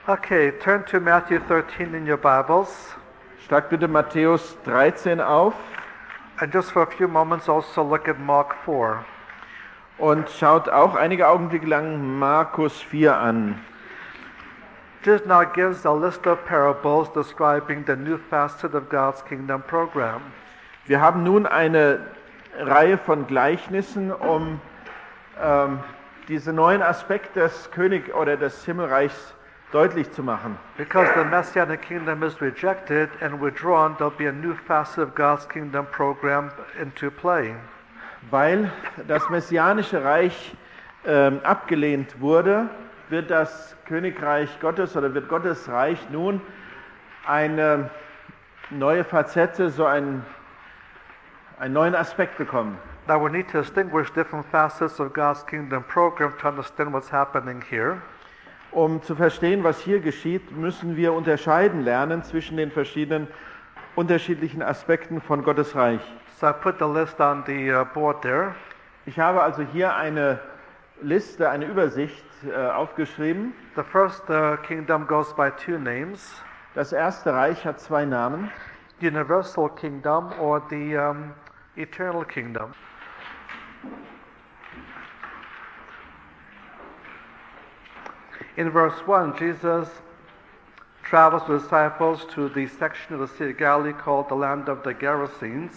Okay, turn to Matthew 13 in your Bibles. Schlag bitte Matthäus 13 auf And just for a few moments also look at Mark 4. und schaut auch einige Augenblicke lang Markus 4 an. Jesus now gives a list of parables describing the new facet of God's kingdom program. Wir haben nun eine Reihe von Gleichnissen, um diese neuen Aspekte des König oder des Himmelreichs deutlich zu machen. Because the Messianic kingdom is rejected and withdrawn, there'll be a new facet of God's kingdom program into play. Weil das messianische Reich abgelehnt wurde, wird das Königreich Gottes oder wird Gottes Reich nun eine neue Facette, so einen neuen Aspekt bekommen. Now we need to distinguish different facets of God's kingdom program to understand what's happening here. Um zu verstehen, was hier geschieht, müssen wir unterscheiden lernen zwischen den verschiedenen unterschiedlichen Aspekten von Gottes Reich. So I put the list on the board there. Ich habe also hier eine Liste, eine Übersicht aufgeschrieben. The first kingdom goes by two names: Das erste Reich hat zwei Namen: universal kingdom or the eternal kingdom. In verse 1, Jesus travels with disciples to the section of the Sea of Galilee called the land of the Gerasenes.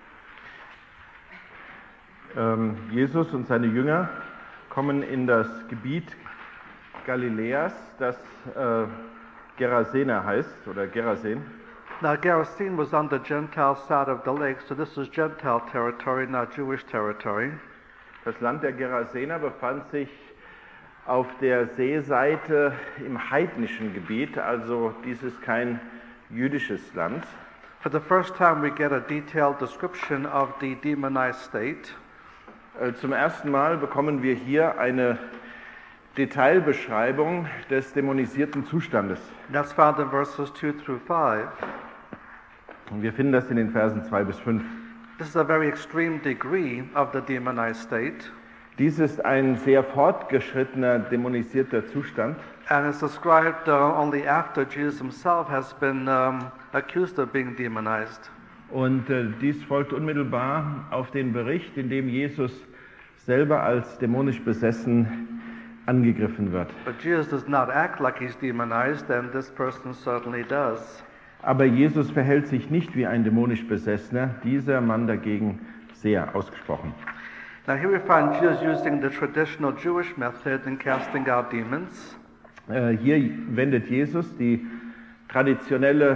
Jesus und seine Jünger kommen in das Gebiet Galiläas, das Gerasener heißt, oder Gerasen. Now, Gerasene was on the Gentile side of the lake, so this is Gentile territory, not Jewish territory. Das Land der Gerasener befand sich auf der Seeseite im heidnischen Gebiet, also dies ist kein jüdisches Land. For the first time, we get a detailed description of the demonized state. Zum ersten Mal bekommen wir hier eine Detailbeschreibung des dämonisierten Zustandes. And that's found in verses 2 through 5. Und wir finden das in den Versen 2 bis 5. This is a very extreme degree of the demonized state. Dies ist ein sehr fortgeschrittener, dämonisierter Zustand. And it's described only after Jesus himself has been accused of being demonized. Und dies folgt unmittelbar auf den Bericht, in dem Jesus selber als dämonisch besessen angegriffen wird. But Jesus does not act like he's demonized, and this person certainly does. Aber Jesus verhält sich nicht wie ein dämonisch Besessener, dieser Mann dagegen sehr ausgesprochen. Now here we find Jesus using the traditional Jewish method in casting out demons. Hier wendet Jesus den traditionellen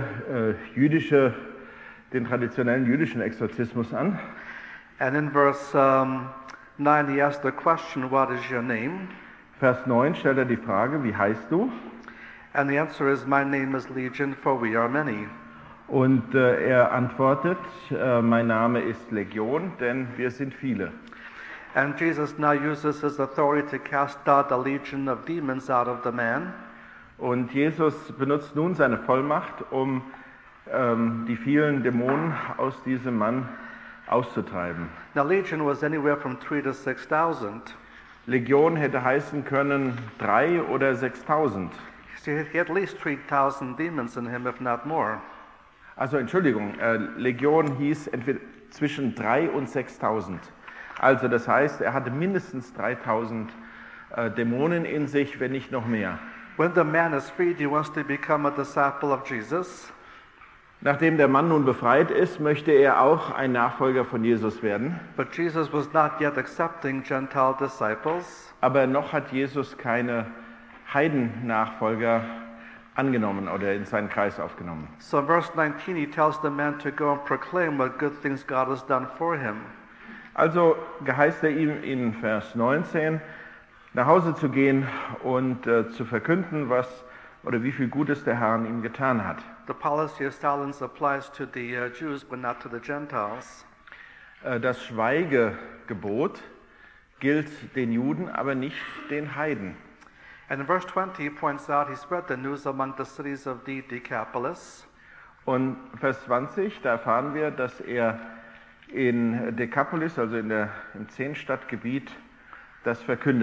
jüdischen Exorzismus an. And in verse 9 he asks the question, "What is your name?" Vers 9 stellt er die Frage, wie heißt du? And the answer is, "My name is Legion, for we are many." Und er antwortet, mein Name ist Legion, denn wir sind viele. And Jesus now uses his authority to cast out a legion of demons out of the man. Und Jesus benutzt nun seine Vollmacht, um die vielen Dämonen aus diesem Mann auszutreiben. Now legion was anywhere from 3,000 to 6,000. Legion hätte heißen können 3.000 oder 6.000. So he had at least 3,000 demons in him, if not more. Also Entschuldigung, Legion hieß entweder zwischen 3.000 und 6.000. Also das heißt, er hatte mindestens 3.000 Dämonen in sich, wenn nicht noch mehr. When the man is freed, he wants to become a disciple of Jesus. Nachdem der Mann nun befreit ist, möchte er auch ein Nachfolger von Jesus werden. But Jesus was not yet accepting Gentile disciples. Aber noch hat Jesus keine Heidennachfolger angenommen oder in seinen Kreis aufgenommen. So in verse 19 he tells the man to go and proclaim what good things God has done for him. Also geheißt er ihm in Vers 19, nach Hause zu gehen und zu verkünden, was oder wie viel Gutes der Herr an ihm getan hat. The policy of silence applies to the Jews, but not to the Gentiles. Das Schweigegebot gilt den Juden, aber nicht den Heiden. And in verse 20 he points out he spread the news among the cities of the Decapolis. Und Vers 20, da erfahren wir, dass er in Decapolis, also im 10-Stadtgebiet, das verkündet.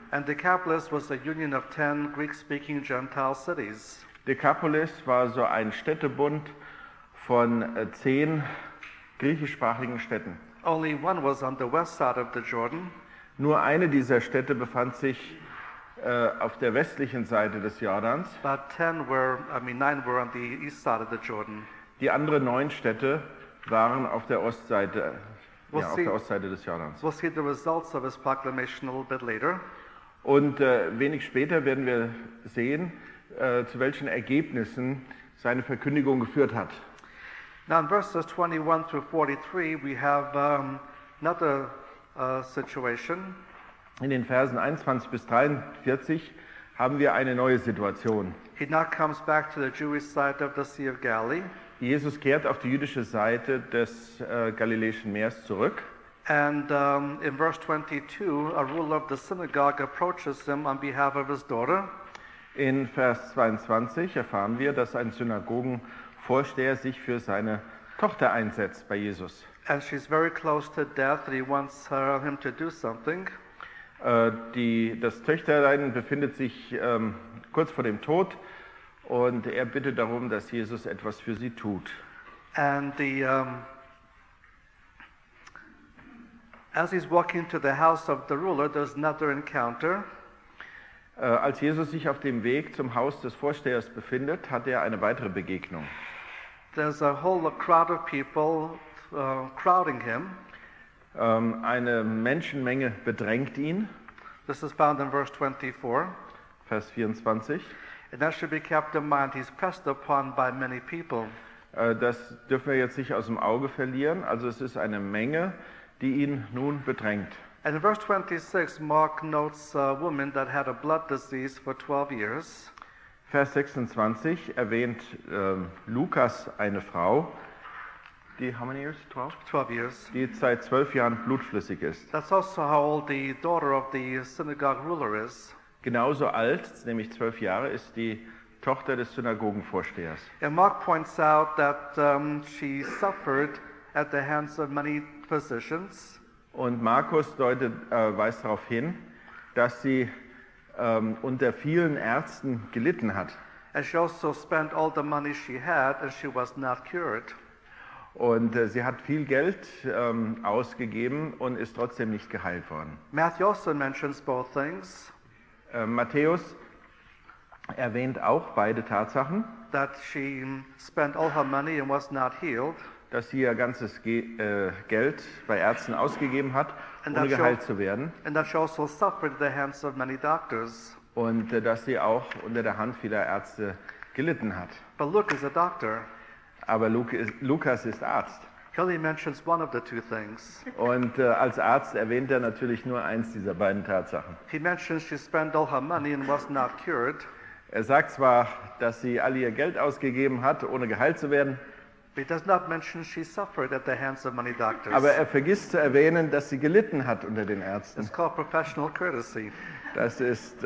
And Decapolis was a union of 10 Greek-speaking Gentile cities. Decapolis war so ein Städtebund von 10 griechischsprachigen Städten. Only one was on the west side of the Jordan, Nur eine dieser Städte befand sich auf der westlichen Seite des Jordans. but 9 were on the east side of the Jordan. Die anderen 9 Städte waren auf der Ostseite, We'll auf see. der Ostseite des Jordans. We'll see the results of his proclamation a little bit later. Und wenig später werden wir sehen, zu welchen Ergebnissen seine Verkündigung geführt hat. Now in verses 21 through 43, we have another situation. In den Versen 21 bis 43 haben wir eine neue Situation. He now comes back to the Jewish side of the Sea of Galilee, Jesus kehrt auf die jüdische Seite des Galiläischen Meers zurück. and in verse 22, a ruler of the synagogue approaches him on behalf of his daughter. In Vers 22 erfahren wir, dass ein Synagogenvorsteher sich für seine Tochter einsetzt bei Jesus. And she's very close to death, and he wants him to do something. Das Töchterlein befindet sich kurz vor dem Tod und er bittet darum, dass Jesus etwas für sie tut. And as he's walking to the house of the ruler, there's another encounter. Als Jesus sich auf dem Weg zum Haus des Vorstehers befindet, hat er eine weitere Begegnung. There's a whole crowd of people crowding him. Eine Menschenmenge bedrängt ihn, This is found in verse 24. Vers 24. And that should be kept in mind. He's pressed upon by many people. Das dürfen wir jetzt nicht aus dem Auge verlieren. Also es ist eine Menge, die ihn nun bedrängt. And in verse 26, Mark notes a woman that had a blood disease for 12 years. Vers 26 erwähnt Lukas eine Frau, die, how many years? 12? 12 years. Die seit 12 Jahren blutflüssig ist. That's also how old the daughter of the synagogue ruler is. Genauso alt, nämlich 12 Jahre, ist die Tochter des Synagogenvorstehers. And Mark points out that she suffered at the hands of many physicians. Und Markus weist darauf hin, dass sie unter vielen Ärzten gelitten hat. And she also spent all the money she had, and she was not cured. Und sie hat viel Geld ausgegeben und ist trotzdem nicht geheilt worden. Matthew also mentions both things, Matthäus erwähnt auch beide Tatsachen, that she spent all her money and was not healed, dass sie ihr ganzes Geld bei Ärzten ausgegeben hat, And ohne that geheilt shows- zu werden. and that she also suffered at the hands of many doctors. Und dass sie auch unter der Hand vieler Ärzte gelitten hat. But Luke is a doctor. Aber Lukas ist Arzt. He only mentions one of the two things. Und als Arzt erwähnt er natürlich nur eins dieser beiden Tatsachen. He mentions she spent all her money and was not cured, Er sagt zwar, dass sie all ihr Geld ausgegeben hat, ohne geheilt zu werden, but he does not mention she suffered at the hands of many doctors. aber er vergisst zu erwähnen, dass sie gelitten hat unter den Ärzten. It's called professional courtesy. Das ist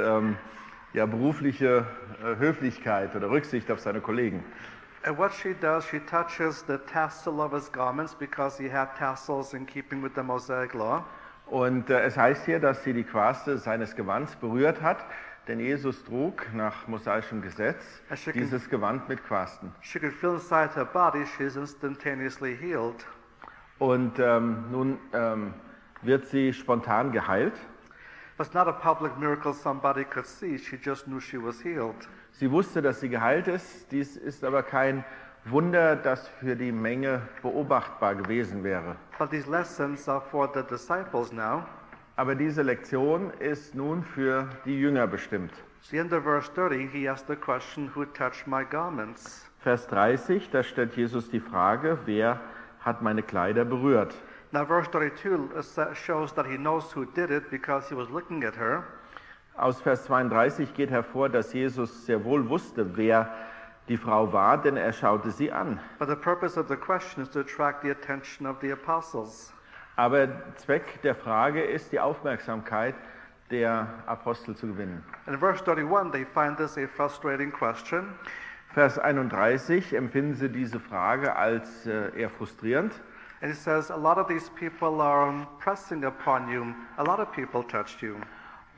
berufliche Höflichkeit oder Rücksicht auf seine Kollegen. And what she does, she touches the tassel of his garments because he had tassels in keeping with the Mosaic law. Und es heißt hier, dass sie die Quaste seines Gewands berührt hat, denn Jesus trug nach mosaischem Gesetz dieses Gewand mit Quasten. She could feel inside her body, she is instantaneously healed. Und nun wird sie spontan geheilt. It's not a public miracle somebody could see, she just knew she was healed. Sie wusste, dass sie geheilt ist. Dies ist aber kein Wunder, das für die Menge beobachtbar gewesen wäre. But these lessons are for the disciples now. Aber diese Lektion ist nun für die Jünger bestimmt. So the end of verse 30, he asked the question, who touched my garments? Vers 30, da stellt Jesus die Frage, wer hat meine Kleider berührt? Now verse 32 shows that he knows who did it because he was looking at her. Aus Vers 32 geht hervor, dass Jesus sehr wohl wusste, wer die Frau war, denn er schaute sie an. But the purpose of the question is to attract the attention of the apostles. Aber Zweck der Frage ist, die Aufmerksamkeit der Apostel zu gewinnen. In verse 31, they find this a frustrating question. Vers 31 empfinden sie diese Frage als eher frustrierend. And it says, a lot of these people are pressing upon you. A lot of people touched you.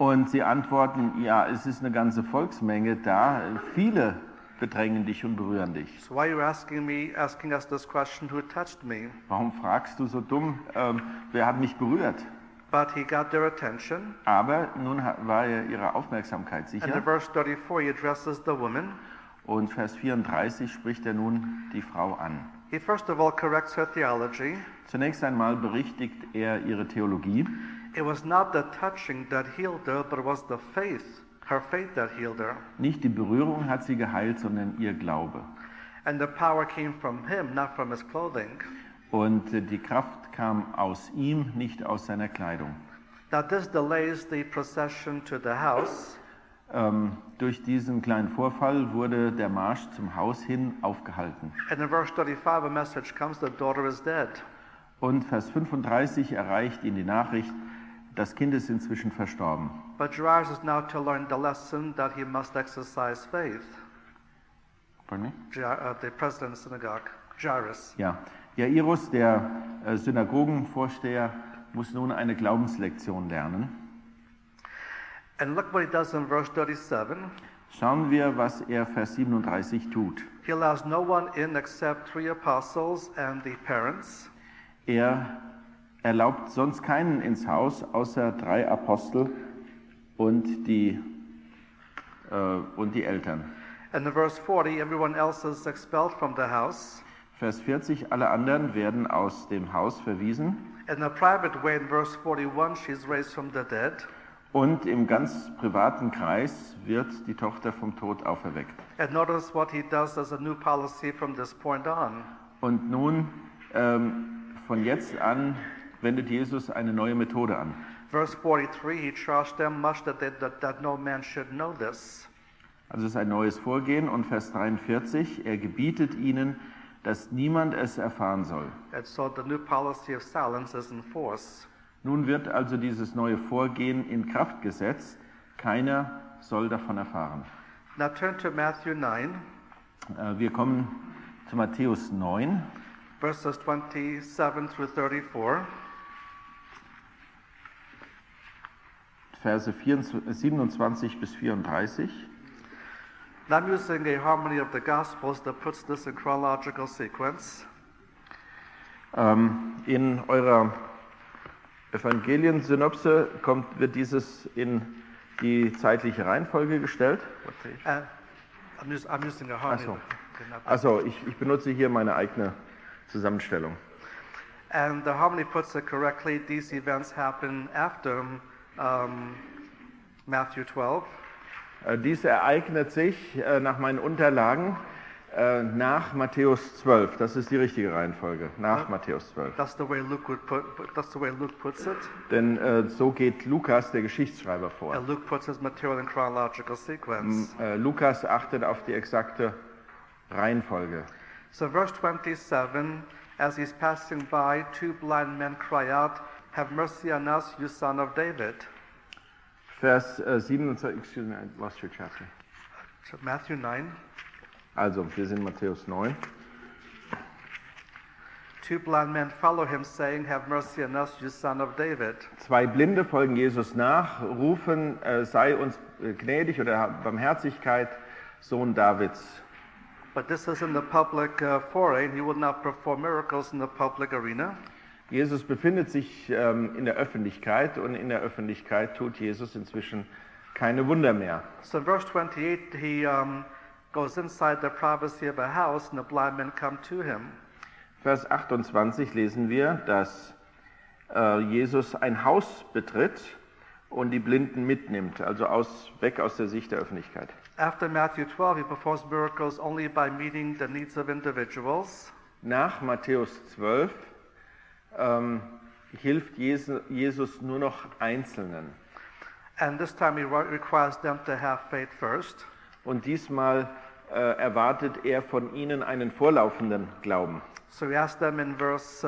Und sie antworten, ja, es ist eine ganze Volksmenge da, viele bedrängen dich und berühren dich. So why are you asking us this question, who touched me? Warum fragst du so dumm, wer hat mich berührt? But he got their attention. Aber nun war er ihrer Aufmerksamkeit And in sicher. verse 34, he addresses the woman. Und Vers 34 spricht er nun die Frau an. He first of all corrects her theology. Zunächst einmal berichtigt er ihre Theologie. It was not the touching that healed her, but it was the faith, her faith that healed her. Nicht die Berührung hat sie geheilt, sondern ihr Glaube. And the power came from him, not from his clothing. Und die Kraft kam aus ihm, nicht aus seiner Kleidung. Now this delays the procession to the house. Durch diesen kleinen Vorfall wurde der Marsch zum Haus hin aufgehalten. And in verse 35, a message comes, the daughter is dead. Und Vers 35 erreicht ihn die Nachricht, das Kind ist inzwischen verstorben. But Jairus is now to learn the lesson that he must exercise faith. Pardon me? The president of the synagogue, Jairus. Ja, Jairus, der Synagogenvorsteher, muss nun eine Glaubenslektion lernen. And look what he does in verse 37. Schauen wir, was er Vers 37 tut. He allows no one in except 3 apostles and the parents. Er erlaubt sonst keinen ins Haus, außer 3 Apostel und die Eltern. And in verse 40, everyone else is expelled from the house. Vers 40, alle anderen werden aus dem Haus verwiesen. In a private way, in verse 41, she's raised from the dead. Und im ganz privaten Kreis wird die Tochter vom Tod auferweckt. And notice what he does as a new policy from this point on. Und nun, von jetzt an, wendet Jesus eine neue Methode an. Verse 43, he charged them much that no man should know this. Also es ist ein neues Vorgehen. Und Vers 43, er gebietet ihnen, dass niemand es erfahren soll. And so the new policy of silence is in force. Nun wird also dieses neue Vorgehen in Kraft gesetzt. Keiner soll davon erfahren. Now turn to Matthew 9, Wir kommen zu Matthäus 9, verses 27 through 34. Verse 27 bis 34. Now I'm using a harmony of the Gospels that puts this in chronological sequence. In eurer Evangeliensynopse wird dieses in die zeitliche Reihenfolge gestellt. I'm using a harmony. Also ich benutze hier meine eigene Zusammenstellung. And the harmony puts it correctly. These events happen after Matthew 12. Dies ereignet sich nach meinen Unterlagen nach Matthäus 12. Das ist die richtige Reihenfolge, nach Matthäus 12. That's the way Luke puts it. Denn so geht Lukas, der Geschichtsschreiber, vor. And Luke puts his material in chronological sequence. Lukas achtet auf die exakte Reihenfolge. So verse 27, as he's passing by, 2 blind men cry out, "Have mercy on us, you son of David." Vers 27, excuse me, I lost your chapter. So Matthew 9. Also, wir sind Matthäus 9. 2 blind men follow him, saying, "Have mercy on us, you son of David." 2 Blinde folgen Jesus nach, rufen, sei uns gnädig oder Barmherzigkeit, Sohn Davids. But this is in the public foray, and he will not perform miracles in the public arena. Jesus befindet sich in der Öffentlichkeit und in der Öffentlichkeit tut Jesus inzwischen keine Wunder mehr. So in verse 28, he goes inside the privacy of a house, and the blind men come to him. Vers 28 lesen wir, dass Jesus ein Haus betritt und die Blinden mitnimmt, also weg aus der Sicht der Öffentlichkeit. After Matthew 12, he performs miracles only by meeting the needs of individuals. Nach Matthäus 12 hilft Jesus nur noch Einzelnen. And this time he requires them to have faith first. Und diesmal erwartet er von ihnen einen vorlaufenden Glauben. So he asks them in verse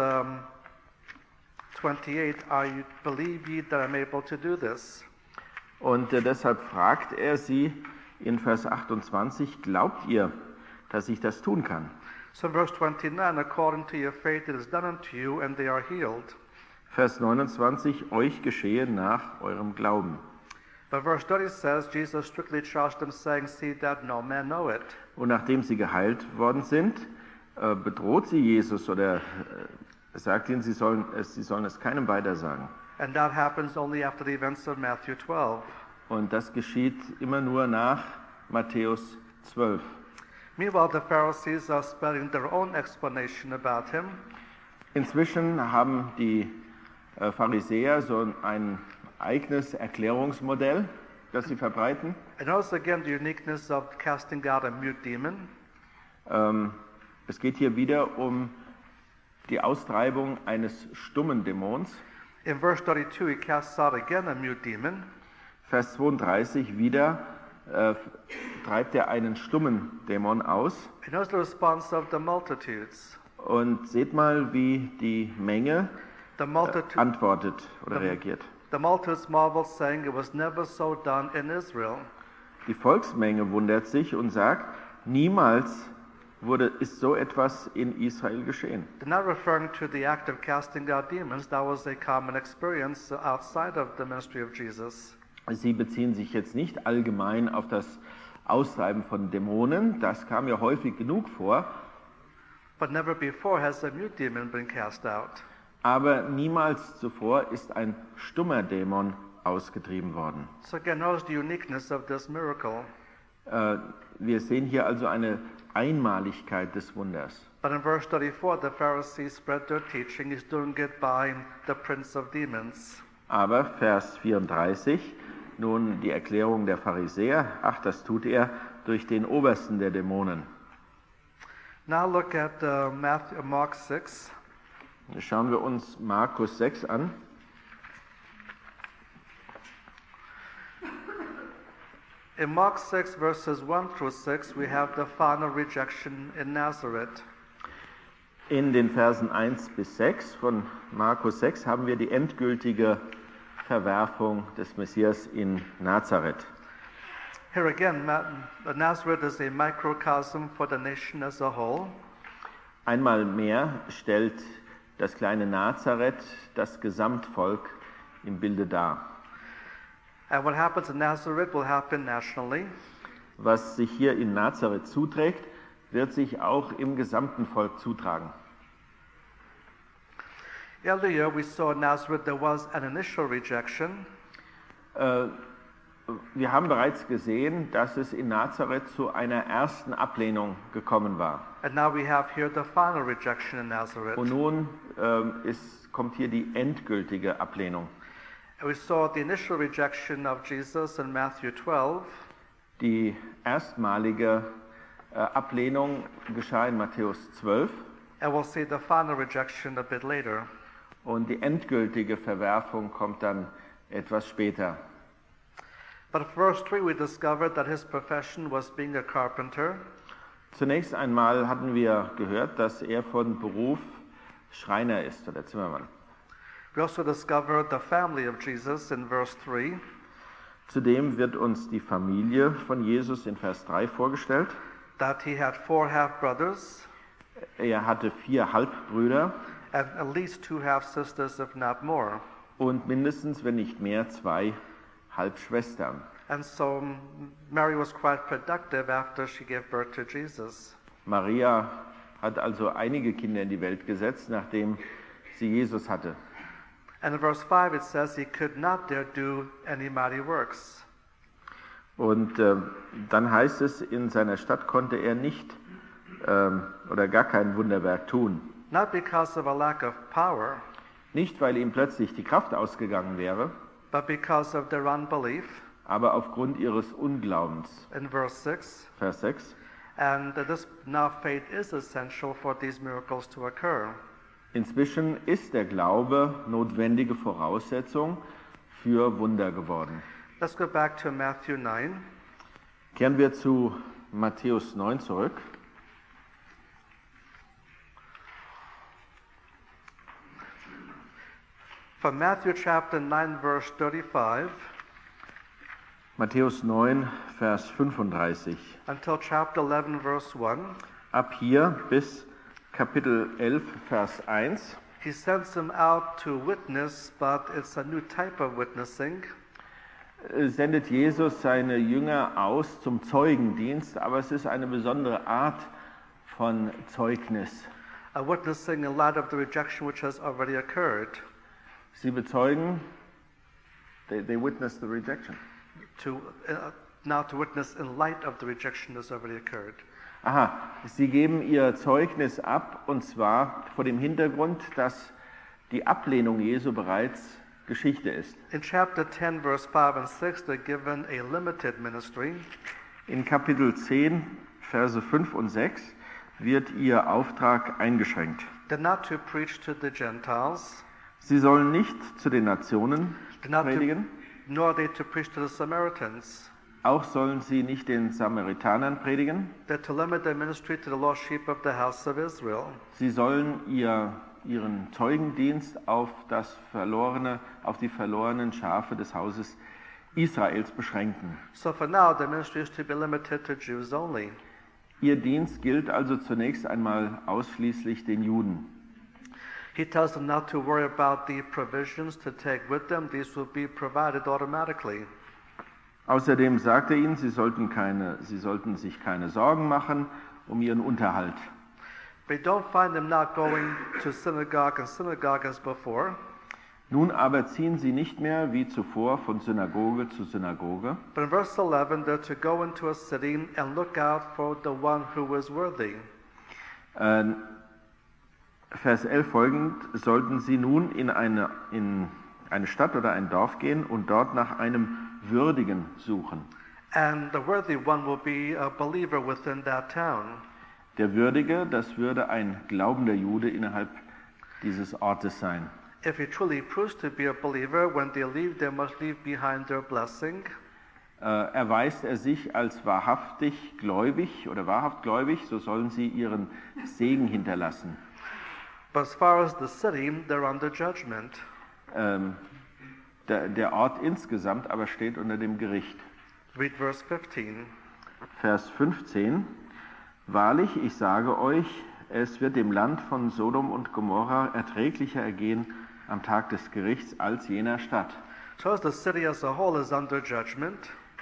28, believe ye that I'm able to do this? Und deshalb fragt er sie in Vers 28, glaubt ihr, dass ich das tun kann? So in verse 29, according to your faith it is done unto you, and they are healed. Vers 29, euch geschehe nach eurem Glauben. But verse 30 says, Jesus strictly charged them, saying, see that no man know it. Und nachdem sie geheilt worden sind, bedroht sie Jesus oder sagt ihnen, sie sollen es keinem weitersagen. And that happens only after the events of Matthew 12. Und das geschieht immer nur nach Matthäus 12. Meanwhile, the Pharisees are spelling their own explanation about him. Inzwischen haben die Pharisäer so ein eigenes Erklärungsmodell, das sie verbreiten. And notice again the uniqueness of casting out a mute demon. Es geht hier wieder um die Austreibung eines stummen Dämons. In verse 32, he casts out again a mute demon. Vers 32 wieder treibt er einen stummen Dämon aus. And notice the response of the multitudes. Und seht mal, wie die Menge antwortet oder reagiert. The multitudes marveled, saying, it was never so done in Israel. Die Volksmenge wundert sich und sagt, niemals ist so etwas in Israel geschehen. They're not referring to the act of casting out demons. That was a common experience outside of the ministry of Jesus. Sie beziehen sich jetzt nicht allgemein auf das Austreiben von Dämonen. Das kam ja häufig genug vor. But never before has a mute demon been cast out. Aber niemals zuvor ist ein stummer Dämon ausgetrieben worden. So again, notice the uniqueness of this miracle. Wir sehen hier also eine Einmaligkeit des Wunders. But in verse 34, the Pharisees spread their teaching. He's doing it by the prince of demons. Aber Vers 34, nun die Erklärung der Pharisäer, das tut er durch den Obersten der Dämonen. Now look at Mark 6. Schauen wir uns Markus 6 an. In Mark 6, verses 1 through 6, we have the final rejection in Nazareth. In den Versen 1 bis 6 von Markus 6 haben wir die endgültige Verwerfung des Messias in Nazareth. Here again, Nazareth is a microcosm for the nation as a whole. Einmal mehr stellt das kleine Nazareth das Gesamtvolk im Bilde dar. And what happens in Nazareth will happen nationally. Was sich hier in Nazareth zuträgt, wird sich auch im gesamten Volk zutragen. Earlier we saw in Nazareth there was an initial rejection. Wir haben bereits gesehen, dass es in Nazareth zu einer ersten Ablehnung gekommen war. And now we have here the final rejection in Nazareth. Und nun kommt hier die endgültige Ablehnung. And we saw the initial rejection of Jesus in Matthew 12. Die erstmalige Ablehnung geschah in Matthäus 12. And we'll see the final rejection a bit later. Und die endgültige Verwerfung kommt dann etwas später. But verse 3 we discovered that his profession was being a carpenter. Zunächst einmal hatten wir gehört, dass er von Beruf Schreiner ist oder Zimmermann. We also discovered the family of Jesus in verse 3. Zudem wird uns die Familie von Jesus in Vers 3 vorgestellt. That he had 4 half-brothers. Er hatte 4 Halbbrüder. And at least 2 half-sisters, if not more. Und mindestens, wenn nicht mehr, 2 Halbschwestern. And so Mary was quite productive after she gave birth to Jesus. Maria hat also einige Kinder in die Welt gesetzt, nachdem sie Jesus hatte. And in verse 5 it says he could not there do any mighty works. Und dann heißt es, in seiner Stadt konnte er nicht oder gar kein Wunderwerk tun. Not because of a lack of power. Nicht, weil ihm plötzlich die Kraft ausgegangen wäre, but because of their unbelief. Aber aufgrund ihres Unglaubens. In verse 6. Vers 6. And this now faith is essential for these miracles to occur. Inzwischen ist der Glaube notwendige Voraussetzung für Wunder geworden. Let's go back to Matthew 9. Kehren wir zu Matthäus 9 zurück. From Matthew chapter 9 verse 35. Matthäus 9 Vers 35. Until chapter 11 verse 1. Ab hier bis Kapitel 11 Vers 1. He sends them out to witness, but it's a new type of witnessing. sendet Jesus seine Jünger aus zum Zeugendienst, aber es ist eine besondere Art von Zeugnis. Witnessing in light of the rejection which has already occurred. Sie bezeugen, they witness the rejection. Now to witness in light of the rejection that's already occurred. Aha, sie geben ihr Zeugnis ab, und zwar vor dem Hintergrund, dass die Ablehnung Jesu bereits Geschichte ist. In chapter 10, verse 5 and 6, they're given a limited ministry. In Kapitel 10, Verse 5 und 6 wird ihr Auftrag eingeschränkt. They're not to preach to the Gentiles, Sie sollen nicht zu den Nationen predigen, nor are they to preach to the Samaritans. auch sollen sie nicht den Samaritanern predigen. They're to limit their ministry to the lost sheep of the house of Israel. Sie sollen ihren Zeugendienst auf die verlorenen Schafe des Hauses Israels beschränken. So for now, the ministry is to be limited to Jews only. Ihr Dienst gilt also zunächst einmal ausschließlich den Juden. He tells them not to worry about the provisions to take with them. These will be provided automatically. Außerdem sagt er ihnen, sie sollten sich keine Sorgen machen um ihren Unterhalt. But you don't find them not going to synagogue as before. Nun aber ziehen sie nicht mehr wie zuvor von Synagoge zu Synagoge. But in verse 11, they're to go into a city and look out for the one who is worthy. Vers 11 folgend, sollten sie nun in eine Stadt oder ein Dorf gehen und dort nach einem Würdigen suchen. And the worthy one will be a believer within that town. Der Würdige, das würde ein glaubender Jude innerhalb dieses Ortes sein. If he truly proves to be a believer, when they leave, they must leave behind their blessing. Erweist er sich als wahrhaft gläubig, so sollen sie ihren Segen hinterlassen. But as far as the city, they're under judgment. Der Ort insgesamt aber steht unter dem Gericht. Read verse 15. Vers 15. Wahrlich, ich sage euch, es wird dem Land von Sodom und Gomorra erträglicher ergehen am Tag des Gerichts als jener Stadt. So as the city as a whole is under judgment.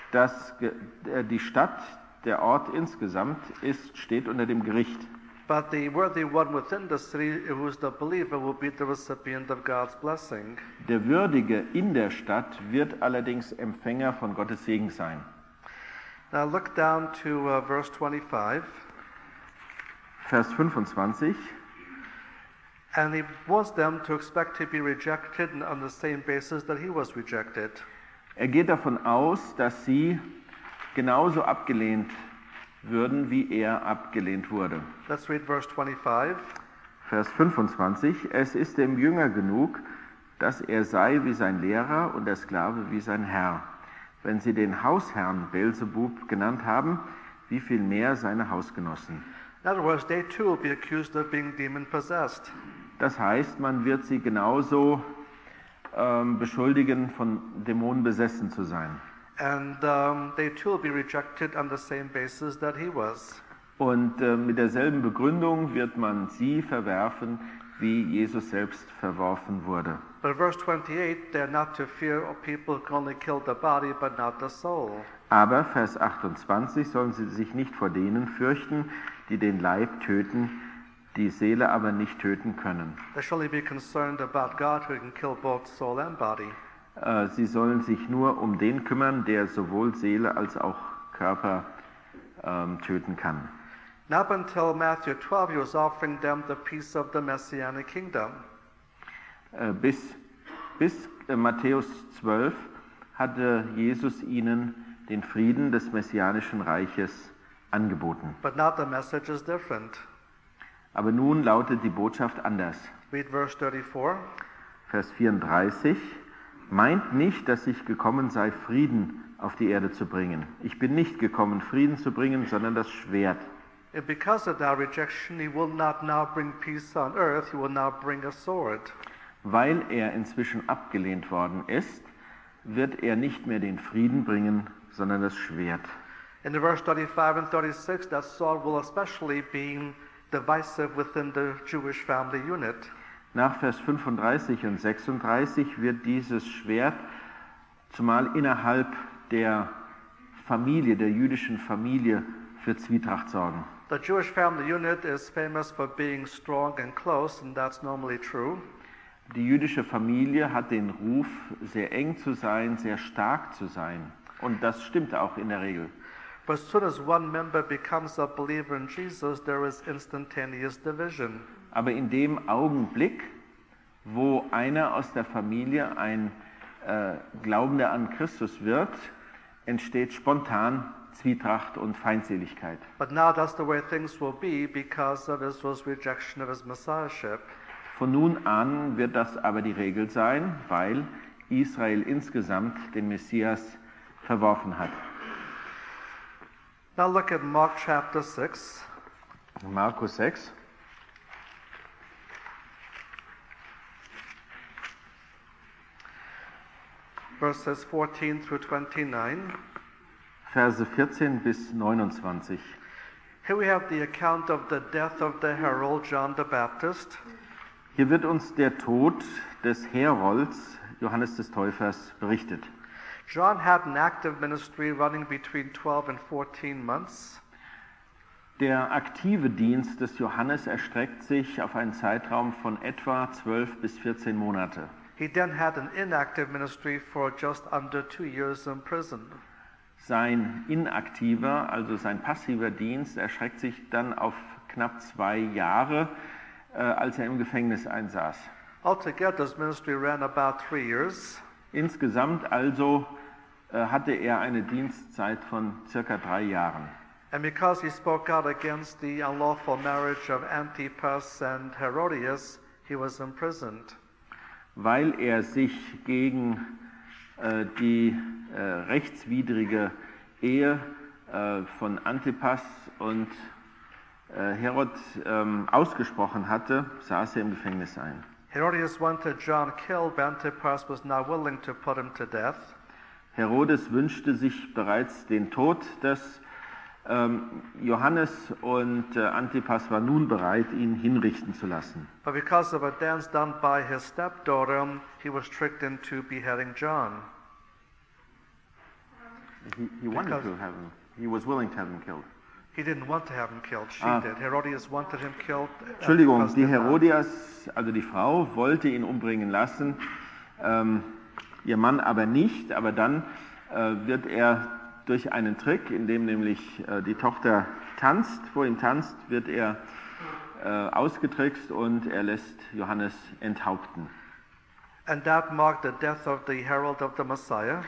Die Stadt, der Ort insgesamt steht unter dem Gericht. But the worthy one within the city, who is the believer, will be the recipient of God's blessing. Der Würdige in der Stadt wird allerdings Empfänger von Gottes Segen sein. Now look down to verse 25. Vers 25. And he wants them to expect to be rejected on the same basis that he was rejected. Er geht davon aus, dass sie genauso abgelehnt würden, wie er abgelehnt wurde. Let's read verse 25. Vers 25. Es ist dem Jünger genug, dass er sei wie sein Lehrer und der Sklave wie sein Herr. Wenn sie den Hausherrn Beelzebub genannt haben, wie viel mehr seine Hausgenossen. In other words, they too will be accused of being demon-possessed. Das heißt, man wird sie genauso beschuldigen, von Dämonen besessen zu sein. And they too will be rejected on the same basis that he was. Und mit derselben Begründung wird man sie verwerfen, wie Jesus selbst verworfen wurde. But verse 28, they're not to fear people who can only kill the body but not the soul. Aber Vers 28 sollen sie sich nicht vor denen fürchten, die den Leib töten, die Seele aber nicht töten können. They shall only be concerned about God who can kill both soul and body. Sie sollen sich nur um den kümmern, der sowohl Seele als auch Körper töten kann. Now up until Matthew 12, he was offering them the peace of the Messianic kingdom. Bis Matthäus 12 hatte Jesus ihnen den Frieden des Messianischen Reiches angeboten. But now the message is different. Aber nun lautet die Botschaft anders. Read verse 34. Vers 34. Meint nicht, dass ich gekommen sei, Frieden auf die Erde zu bringen. Ich bin nicht gekommen, Frieden zu bringen, sondern das Schwert. And because of that rejection, he will not now bring peace on earth, he will now bring a sword. Weil er inzwischen abgelehnt worden ist, wird er nicht mehr den Frieden bringen, sondern das Schwert. In the verse 35 and 36, that sword will especially be divisive within the Jewish family unit. Nach Vers 35 und 36 wird dieses Schwert zumal innerhalb der Familie, der jüdischen Familie, für Zwietracht sorgen. The Jewish family unit is famous for being strong and close, and that's normally true. Die jüdische Familie hat den Ruf, sehr eng zu sein, sehr stark zu sein. Und das stimmt auch in der Regel. But as soon as one member becomes a believer in Jesus, there is instantaneous division. Aber in dem Augenblick, wo einer aus der Familie ein Glaubender an Christus wird, entsteht spontan Zwietracht und Feindseligkeit. But now that's the way things will be because of Israel's rejection of his messiahship. Von nun an wird das aber die Regel sein, weil Israel insgesamt den Messias verworfen hat. Now look at Mark chapter 6. Markus 6. Verses 14 through 29. Verse 14 bis 29. Here we have the account of the death of the herald John the Baptist. Hier wird uns der Tod des Herolds Johannes des Täufers berichtet. John had an active ministry running between 12 and 14 months. Der aktive Dienst des Johannes erstreckt sich auf einen Zeitraum von etwa 12 bis 14 Monate. He then had an inactive ministry for just under 2 years in prison. Sein inaktiver, also sein passiver Dienst erstreckt sich dann auf knapp 2 Jahre, als er im Gefängnis einsaß. Altogether, his ministry ran about 3 years. Insgesamt also hatte er eine Dienstzeit von circa 3 Jahren. And because he spoke out against the unlawful marriage of Antipas and Herodias, he was imprisoned. Weil er sich gegen die rechtswidrige Ehe von Antipas und Herod ausgesprochen hatte, saß er im Gefängnis ein. Herodias wanted John killed, but Antipas was not willing to put him to death. Herodes wünschte sich bereits den Tod des Johannes und Antipas war nun bereit, ihn hinrichten zu lassen. But because of a dance done by his stepdaughter, he was tricked into beheading John. He wanted to have him. He was willing to have him killed. He didn't want to have him killed. She did. Herodias wanted him killed. Entschuldigung, Antipas die did not. Herodias, also die Frau, wollte ihn umbringen lassen, ihr Mann aber nicht, aber dann wird er durch einen Trick, in dem nämlich die Tochter vor ihm tanzt, wird er ausgetrickst und er lässt Johannes enthaupten. And that marked the death of the herald of the Messiah.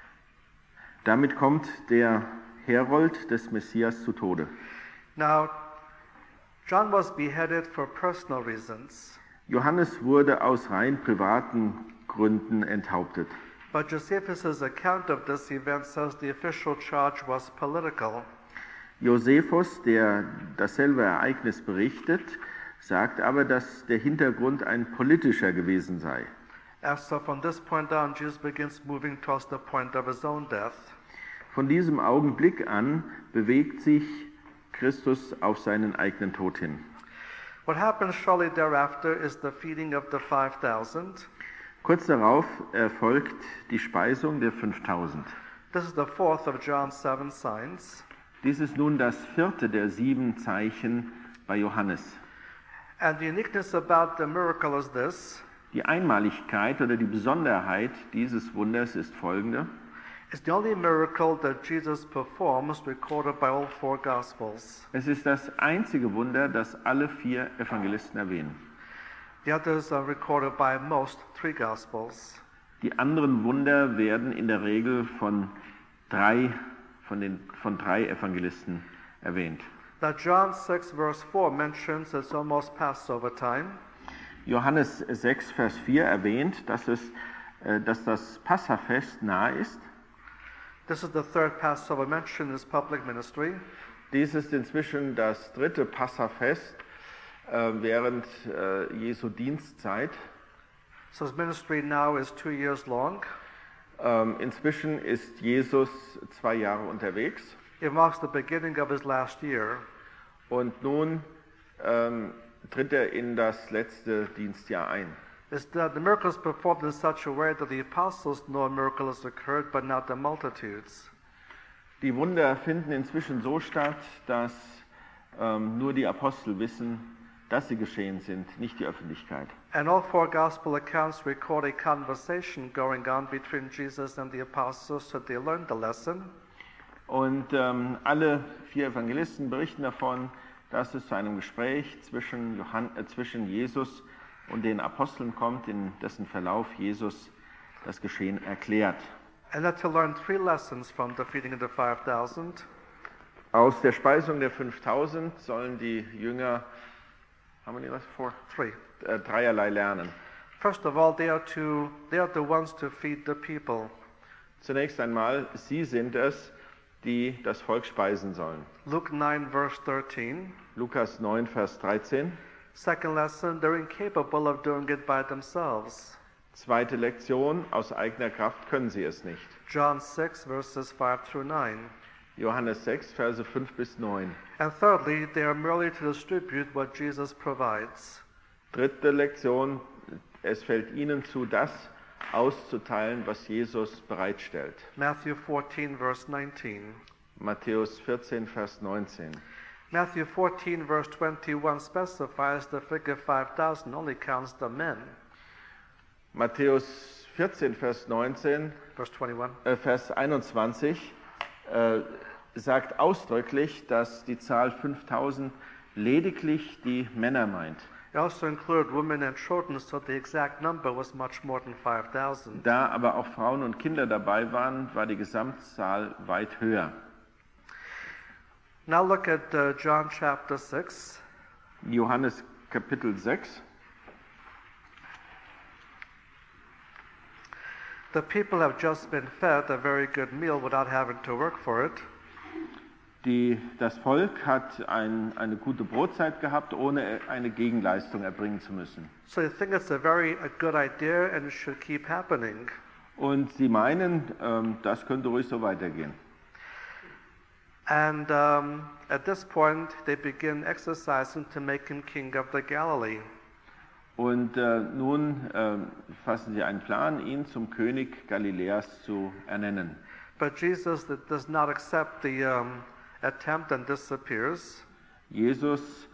Damit kommt der Herold des Messias zu Tode. Now, John was beheaded for personal reasons, Johannes wurde aus rein privaten Gründen enthauptet. but Josephus' account of this event says the official charge was political. Josephus, der dasselbe Ereignis berichtet, sagt aber, dass der Hintergrund ein politischer gewesen sei. So from this point on, Jesus begins moving towards the point of his own death. Von diesem Augenblick an bewegt sich Christus auf seinen eigenen Tod hin. What happens shortly thereafter is the feeding of the 5,000. Kurz darauf erfolgt die Speisung der 5000. This is the fourth of John's 7 signs. Dies ist nun das 4. der 7 Zeichen bei Johannes. And the uniqueness about the miracle is this. Die Einmaligkeit oder die Besonderheit dieses Wunders ist folgende. It's the only miracle that Jesus performs recorded by all 4 Gospels. Es ist das einzige Wunder, das alle 4 Evangelisten erwähnen. The others are recorded by most 3 Gospels. Die anderen Wunder werden in der Regel von 3 Evangelisten erwähnt. Now John 6 verse 4 mentions it's almost Passover time. Johannes 6, Vers 4 erwähnt, dass das Passafest nahe ist. This is the 3rd Passover mentioned in his public ministry. Dies ist inzwischen das 3. Passafest während Jesu Dienstzeit. So his ministry now is 2 years long. Inzwischen ist Jesus 2 Jahre unterwegs. It marks the beginning of his last year. Und nun tritt er in das letzte Dienstjahr ein. is that the miracle is performed in such a way that the apostles know a miracle has occurred, but not the multitudes. Die Wunder finden inzwischen so statt, dass nur die Apostel wissen, dass sie geschehen sind, nicht die Öffentlichkeit. And all four gospel accounts record a conversation going on between Jesus and the apostles, so they learned the lesson. Und alle 4 Evangelisten berichten davon, dass es zu einem Gespräch zwischen Jesus und den Aposteln kommt, in dessen Verlauf Jesus das Geschehen erklärt. And that to learn 3 lessons from the feeding of the 5,000. Aus der Speisung der 5000 sollen die Jünger, haben wir was vor? 3. Dreierlei lernen. First of all, they are the ones to feed the people. Zunächst einmal, sie sind es, die das Volk speisen sollen. Luke 9, verse 13. Lukas 9, Vers 13. Second lesson, they're incapable of doing it by themselves. Zweite Lektion, aus eigener Kraft können sie es nicht. John 6, verses 5 through 9. Johannes 6, Verse 5 bis 9. And thirdly, they are merely to distribute what Jesus provides. Dritte Lektion, es fällt ihnen zu, das auszuteilen, was Jesus bereitstellt. Matthew 14, verse 19. Matthäus 14, Vers 19. Matthew 14, verse 21 specifies the figure 5,000 only counts the men. Matthäus 14, Vers 19, Verse 21. Vers 21 sagt ausdrücklich, dass die Zahl 5000 lediglich die Männer meint. It also included women and children, so the exact number was much more than 5,000. Da aber auch Frauen und Kinder dabei waren, war die Gesamtzahl weit höher. Now look at John chapter 6. Johannes Kapitel 6. The people have just been fed a very good meal without having to work for it. Das Volk hat eine gute Brotzeit gehabt, ohne eine Gegenleistung erbringen zu müssen. So they think it's a good idea and it should keep happening. Und sie meinen, das könnte ruhig so weitergehen. And at this point, they begin exercising to make him king of the Galilee. Und nun fassen sie einen Plan, ihn zum König Galiläas zu ernennen. But Jesus does not accept the attempt and disappears. Jesus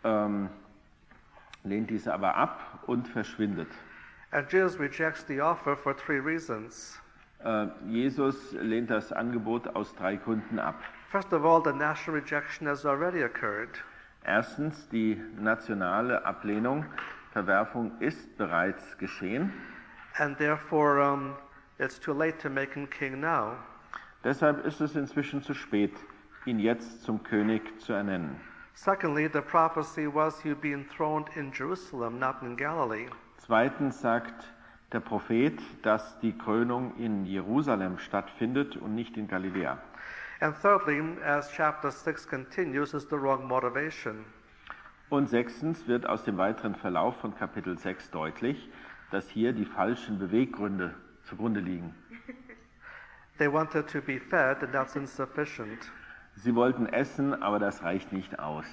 lehnt diese aber ab und verschwindet. And Jesus rejects the offer for 3 reasons. Jesus lehnt das Angebot aus 3 Gründen ab. First of all, the national rejection has already occurred. Erstens, die nationale Ablehnung, Verwerfung ist bereits geschehen. And therefore, it's too late to make him king now. Deshalb ist es inzwischen zu spät, ihn jetzt zum König zu ernennen. Secondly, the prophecy was he'd be enthroned in Jerusalem, not in Galilee. Zweitens sagt der Prophet, dass die Krönung in Jerusalem stattfindet und nicht in Galiläa. And thirdly, as chapter 6 continues, is the wrong motivation. Und sechstens wird aus dem weiteren Verlauf von Kapitel 6 deutlich, dass hier die falschen Beweggründe zugrunde liegen. They wanted to be fed, and that's insufficient. Sie wollten essen, aber das reicht nicht aus.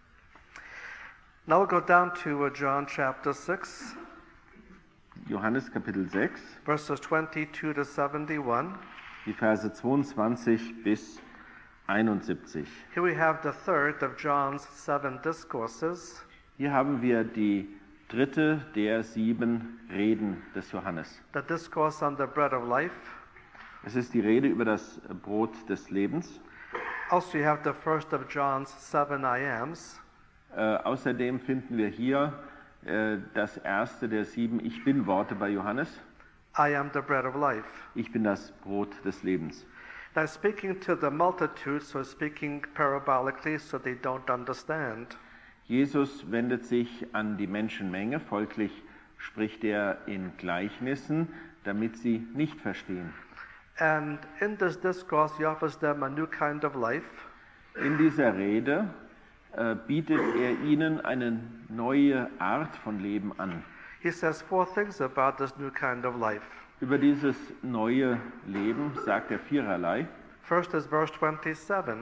Now we'll go down to John chapter 6, Johannes Kapitel 6, verses 22 to 71. die Verse 22 bis 71. Here we have the third of John's 7 discourses. Hier haben wir die dritte der 7 Reden des Johannes. The discourse on the bread of life. Es ist die Rede über das Brot des Lebens. Also you have the first of John's 7 I ams. Außerdem finden wir hier das erste der 7 Ich bin Worte bei Johannes. I am the bread of life. Ich bin das Brot des Lebens. Now speaking to the multitude, so speaking parabolically, so they don't understand. Jesus wendet sich an die Menschenmenge, folglich spricht er in Gleichnissen, damit sie nicht verstehen. And in this discourse, he offers them a new kind of life. In dieser Rede bietet er ihnen eine neue Art von Leben an. He says 4 things about this new kind of life. Über dieses neue Leben sagt er 4erlei. First is verse 27.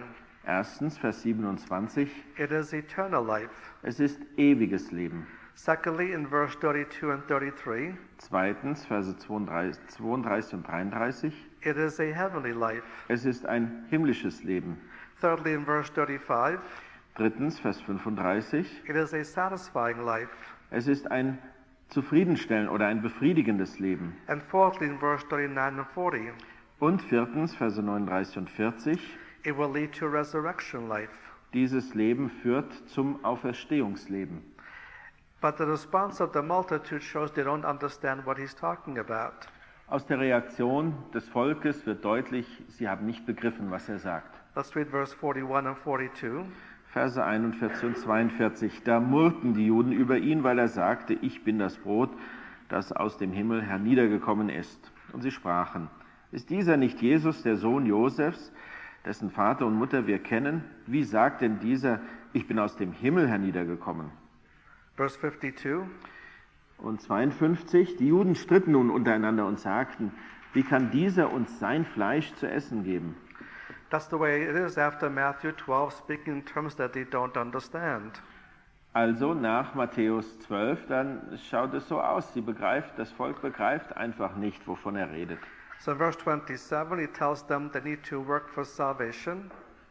Erstens, Vers 27, it is eternal life. es ist ewiges Leben. Secondly, in verse 32 and 33, Zweitens, Verse 32 und 33, it is a heavenly life. es ist ein himmlisches Leben. Thirdly, in verse 35, Drittens, Vers 35, it is a satisfying life. es ist ein zufriedenstellen oder ein befriedigendes Leben. And fourthly, in verse 39 and 40, Und viertens, Verse 39 und 40, it will lead to resurrection life. dieses Leben führt zum Auferstehungsleben. But the response of the multitude shows they don't understand what he's talking about. Aus der Reaktion des Volkes wird deutlich, sie haben nicht begriffen, was er sagt. Let's read verse 41 and 42. Verse 41 und 42. Da murrten die Juden über ihn, weil er sagte, ich bin das Brot, das aus dem Himmel herniedergekommen ist. Und sie sprachen, ist dieser nicht Jesus, der Sohn Josefs, dessen Vater und Mutter wir kennen? Wie sagt denn dieser, ich bin aus dem Himmel herniedergekommen? Verse 52. Und 52. Die Juden stritten nun untereinander und sagten, wie kann dieser uns sein Fleisch zu essen geben? That's the way it is after Matthew 12, speaking in terms that they don't understand. Also nach Matthäus 12, dann schaut es so aus. Das Volk begreift einfach nicht, wovon er redet. So in verse 27, he tells them they need to work for salvation.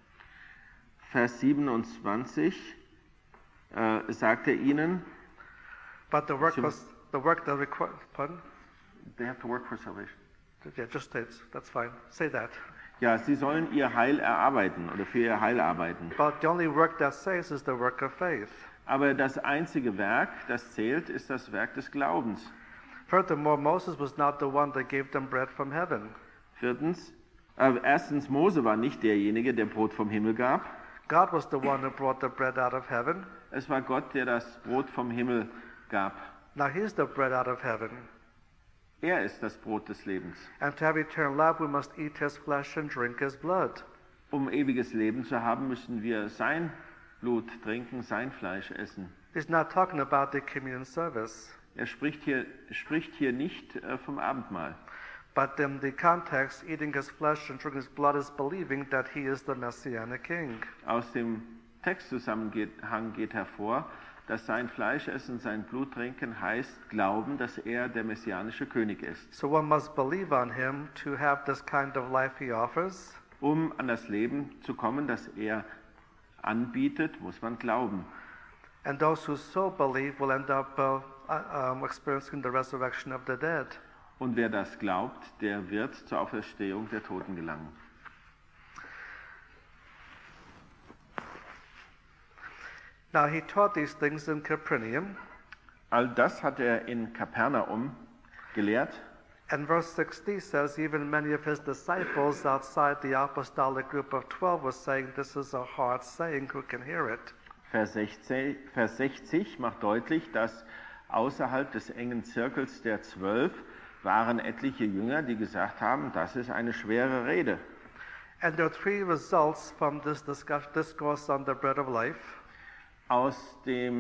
Vers 27 sagt er ihnen, But the work that requires, pardon? they have to work for salvation. Yeah, just say it. That's fine. Say that. Ja, sie sollen ihr Heil erarbeiten oder für ihr Heil arbeiten. But the only work that saves is the work of faith. Aber das einzige Werk, das zählt, ist das Werk des Glaubens. Furthermore, Moses was not the one that gave them bread from heaven. Erstens, Mose war nicht derjenige, der Brot vom Himmel gab. God was the one who brought the bread out of heaven. Es war Gott, der das Brot vom Himmel gab. Now he's the bread out of heaven. Er ist das Brot des Lebens. And to have eternal life, we must eat his flesh and drink his blood. Um ewiges Leben zu haben, müssen wir sein Blut trinken, sein Fleisch essen. He's not talking about the communion service. Er spricht hier nicht vom Abendmahl. But in the context, eating his flesh and drinking his blood is believing that he is the Messianic King. Aus dem Textzusammenhang geht hervor, dass sein Fleisch essen, sein Blut trinken heißt glauben, dass er der messianische König ist. So one must believe on him to have this kind of life he offers. Um an das Leben zu kommen, das er anbietet, muss man glauben. And those who so believe will end up experiencing the resurrection of the dead. Und wer das glaubt, der wird zur Auferstehung der Toten gelangen. Now he taught these things in Capernaum. All das hat er in Kapernaum gelehrt. And verse 60 says even many of his disciples outside the apostolic group of 12 were saying, this is a hard saying, who can hear it? Vers 60 macht deutlich, dass außerhalb des engen Zirkels der 12 waren etliche Jünger, die gesagt haben, das ist eine schwere Rede. And there are three results from this discourse on the bread of life. Aus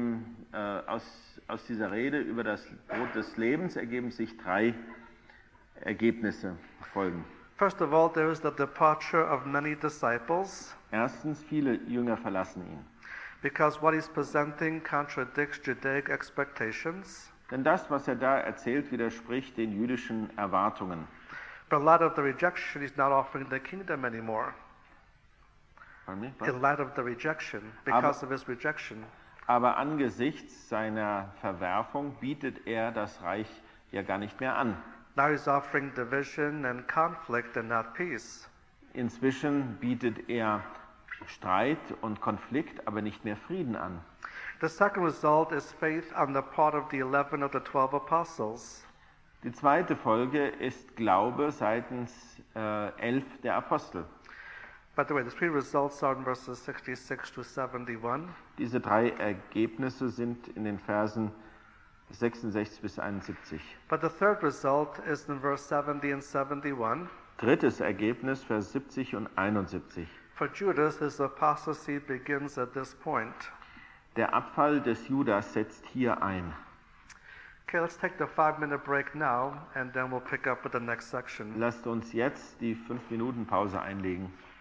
dieser Rede über das Brot des Lebens ergeben sich drei Ergebnisse folgen. First of all, there is the departure of many disciples. Erstens, viele Jünger verlassen ihn. Because what he's presenting contradicts Judaic expectations. Denn das, was er da erzählt, widerspricht den jüdischen Erwartungen. But in light of the rejection, he's not offering the kingdom anymore. In light of the rejection, because of his rejection. Aber angesichts seiner Verwerfung bietet er das Reich ja gar nicht mehr an. Now he's offering division and conflict and not peace. Inzwischen bietet er Streit und Konflikt, aber nicht mehr Frieden an. The second result is faith on the part of the 11 of the 12 apostles. Die zweite Folge ist Glaube seitens 11 der Apostel. By the way, the three results are in verses 66 to 71. Diese drei Ergebnisse sind in den Versen 66 bis 71. But the third result is in verse 70 and 71. Drittes Ergebnis, Vers 70 und 71. For Judas, his apostasy begins at this point. Der Abfall des Judas setzt hier ein. Okay, let's take the 5-minute break now, and then we'll pick up with the next section. Lasst uns jetzt die 5-Minuten-Pause einlegen.